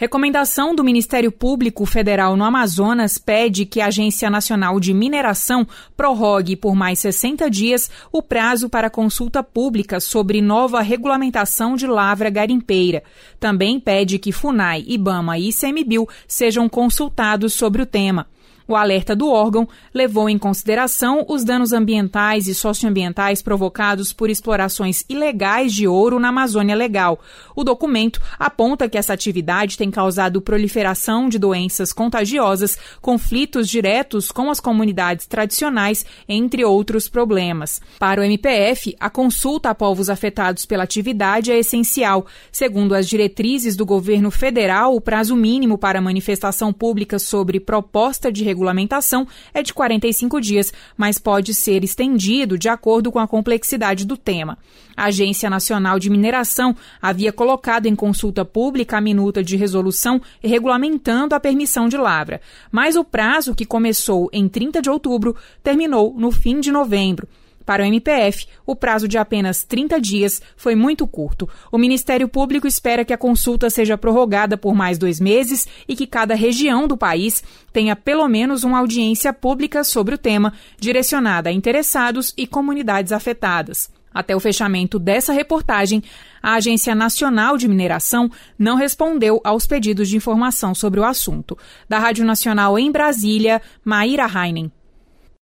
Recomendação do Ministério Público Federal no Amazonas pede que a Agência Nacional de Mineração prorrogue por mais 60 dias o prazo para consulta pública sobre nova regulamentação de lavra garimpeira. Também pede que FUNAI, IBAMA e ICMBio sejam consultados sobre o tema. O alerta do órgão levou em consideração os danos ambientais e socioambientais provocados por explorações ilegais de ouro na Amazônia Legal. O documento aponta que essa atividade tem causado proliferação de doenças contagiosas, conflitos diretos com as comunidades tradicionais, entre outros problemas. Para o MPF, a consulta a povos afetados pela atividade é essencial. Segundo as diretrizes do governo federal, o prazo mínimo para manifestação pública sobre proposta de regulamentação é de 45 dias, mas pode ser estendido de acordo com a complexidade do tema. A Agência Nacional de Mineração havia colocado em consulta pública a minuta de resolução regulamentando a permissão de lavra, mas o prazo, que começou em 30 de outubro, terminou no fim de novembro. Para o MPF, o prazo de apenas 30 dias foi muito curto. O Ministério Público espera que a consulta seja prorrogada por mais 2 meses e que cada região do país tenha pelo menos uma audiência pública sobre o tema, direcionada a interessados e comunidades afetadas. Até o fechamento dessa reportagem, a Agência Nacional de Mineração não respondeu aos pedidos de informação sobre o assunto. Da Rádio Nacional em Brasília, Maíra Heinen.